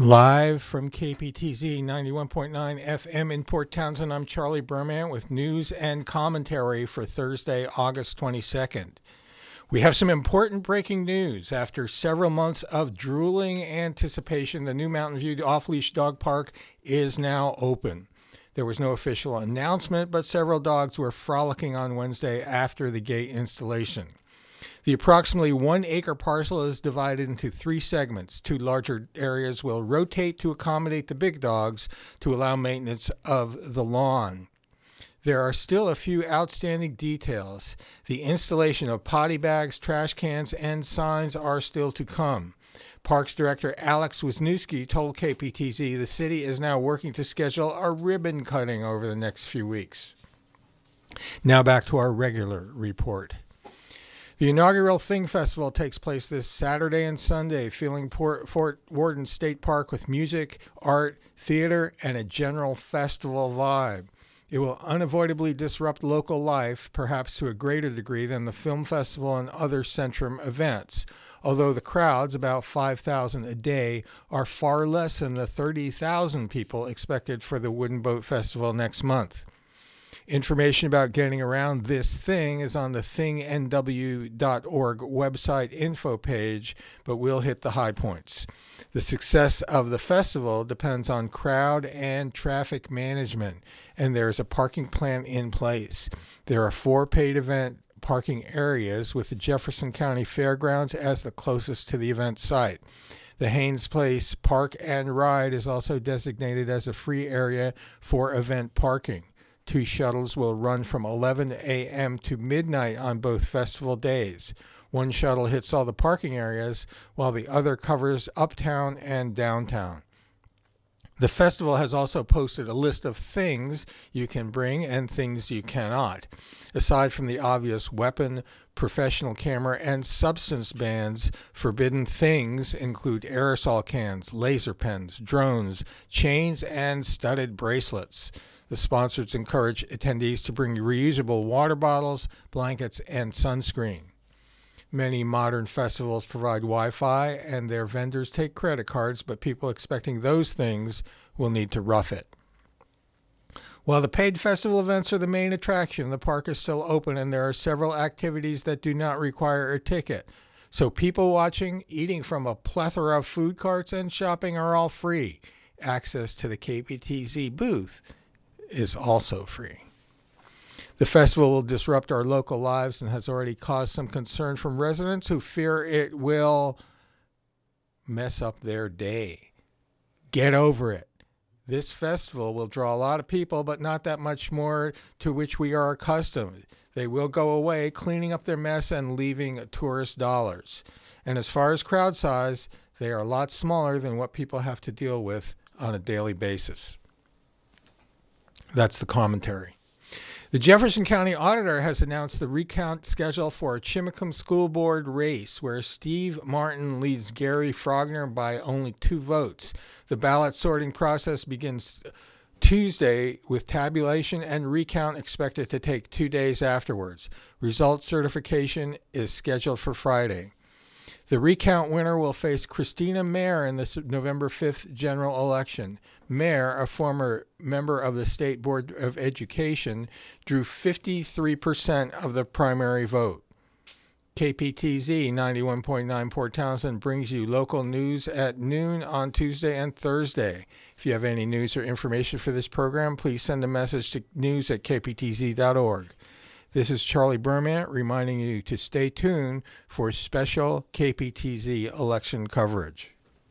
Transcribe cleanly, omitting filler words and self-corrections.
Live from KPTZ 91.9 FM in Port Townsend, I'm Charlie Berman with news and commentary for Thursday, August 22nd. We have some important breaking news. After several months of drooling anticipation, the new Mountain View Off-Leash Dog Park is now open. There was no official announcement, but several dogs were frolicking on Wednesday after the gate installation. The approximately 1 acre parcel is divided into 3 segments. 2 larger areas will rotate to accommodate the big dogs to allow maintenance of the lawn. There are still a few outstanding details. The installation of potty bags, trash cans, and signs are still to come. Parks Director Alex Wisniewski told KPTZ the city is now working to schedule a ribbon cutting over the next few weeks. Now back to our regular report. The inaugural Thing Festival takes place this Saturday and Sunday, filling Fort Worden State Park with music, art, theater, and a general festival vibe. It will unavoidably disrupt local life, perhaps to a greater degree than the film festival and other Centrum events, although the crowds, about 5,000 a day, are far less than the 30,000 people expected for the Wooden Boat Festival next month. Information about getting around this thing is on the thingnw.org website info page, but we'll hit the high points. The success of the festival depends on crowd and traffic management, and there is a parking plan in place. There are 4 paid event parking areas, with the Jefferson County Fairgrounds as the closest to the event site. The Haynes Place Park and Ride is also designated as a free area for event parking. 2 shuttles will run from 11 a.m. to midnight on both festival days. 1 shuttle hits all the parking areas, while the other covers uptown and downtown. The festival has also posted a list of things you can bring and things you cannot. Aside from the obvious weapon, professional camera, and substance bans, forbidden things include aerosol cans, laser pens, drones, chains, and studded bracelets. The sponsors encourage attendees to bring reusable water bottles, blankets, and sunscreen. Many modern festivals provide Wi-Fi, and their vendors take credit cards, but people expecting those things will need to rough it. While the paid festival events are the main attraction, the park is still open, and there are several activities that do not require a ticket. So people watching, eating from a plethora of food carts, and shopping are all free. Access to the KPTZ booth is also free. The festival will disrupt our local lives and has already caused some concern from residents who fear it will mess up their day. Get over it. This festival will draw a lot of people, but not that much more to which we are accustomed. They will go away cleaning up their mess and leaving tourist dollars. And as far as crowd size, they are a lot smaller than what people have to deal with on a daily basis. That's the commentary. The Jefferson County Auditor has announced the recount schedule for a Chimacum School Board race, where Steve Martin leads Gary Frogner by only 2 votes. The ballot sorting process begins Tuesday, with tabulation and recount expected to take 2 days afterwards. Result certification is scheduled for Friday. The recount winner will face Christina Mayer in the November 5th general election. Mayer, a former member of the State Board of Education, drew 53% of the primary vote. KPTZ 91.9 Port Townsend brings you local news at noon on Tuesday and Thursday. If you have any news or information for this program, please send a message to news@kptz.org. This is Charlie Berman reminding you to stay tuned for special KPTZ election coverage.